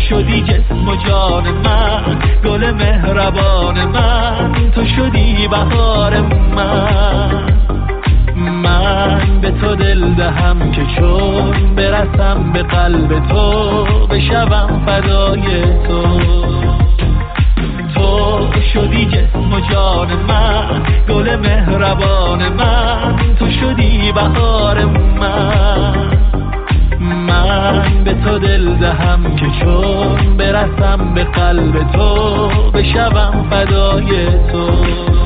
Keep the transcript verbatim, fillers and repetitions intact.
شدی جسم و جان من، گل مهربان من، تو شدی بهار من. من به تو دل دهم که چون برسم به قلب تو، بشوم فدای تو. تو شدی جسم و جان من، گل مهربان من، تو شدی بهار من. من به تو دل دهم که چون برسم به قلب تو، بشوم فدای تو.